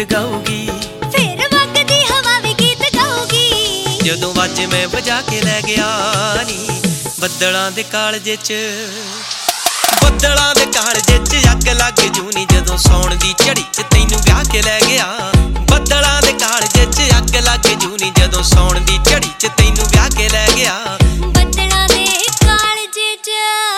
गाऊगी, फिर वगदी हवा भी गीत गाऊगी। जदों वाजे मैं बजा के लै गया नी बदलां दे कालजे च, बदलां दे कालजे च अग लग जू नी जदों सौण दी झड़ी च तैनू ब्याह के लै गया। बदलां दे कालजे च अग लग जू नी जदों सौण दी झड़ी च तैनू ब्याह के लै गया। बदलां दे कालजे च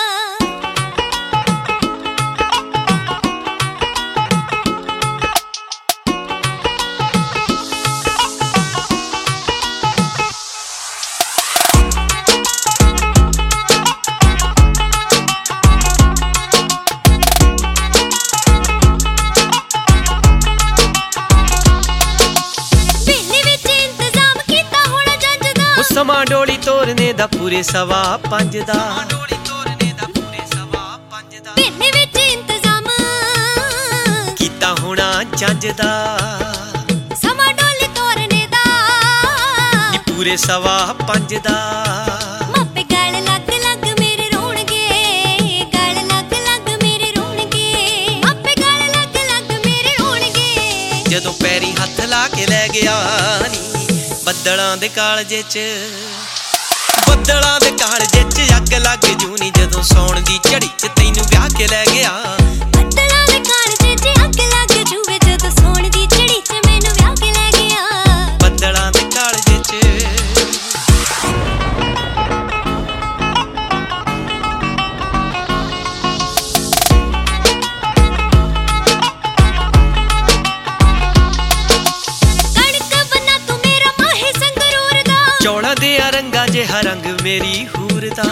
समां डोली तोरने दा पूरे 5:15 दा, पिंड विच इंतजाम कीता होना जंज दा। समां डोली तोरने दा पूरे 5:15 दा। मापे गल लग लग मेरे रोणगे, गल लग लग मेरे रोणगे, मापे गल लग लग मेरे रोणगे। जदों पैरी हत्थ ला के लै गया नी बदलां दे कालजे च, बदलां दे कालजे च अग लग जू नी जदों सौण दी झड़ी च तैनू ब्याह के लै गया। बदलां दे कालजे च अग लग जूवे जदों सौण दी झड़ी च मैनू ब्याह के लै गया। बदलां दे कालजे च चौड़ा दे रंगा जिहा रंग मेरी हूर दा,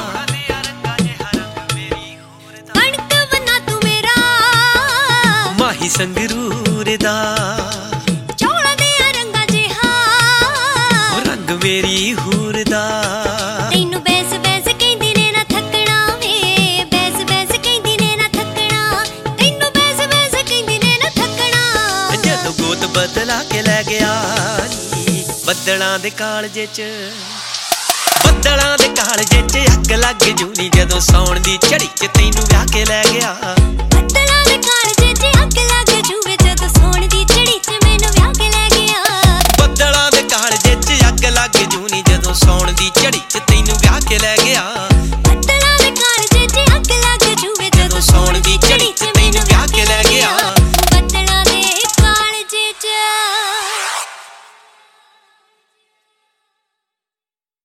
कणक बना तू मेरा माही संगरूर दा। चौड़ा दे रंगा जिहा रंग मेरी हूर दा। तैनू बैस बैस कहंदी ने ना थकना वे, बैस बैस कहंदी ने ना थकना, तैनू बैस बैस कहंदी ने ना थकना। जदों गोत बदला के लै गया नी बदलां दे कालजे च, बदलां दे कालजे च अग लग जू नी जदों सौण दी झड़ी च तैनू ब्याह के लै गया। बदलां दे कालजे च अग लग जूवे जदों सौण दी झड़ी च मैनू ब्याह के लै गया। बदलां दे कालजे च अग लग जू नी जदों सौण दी झड़ी च तैनू ब्याह के लै गया।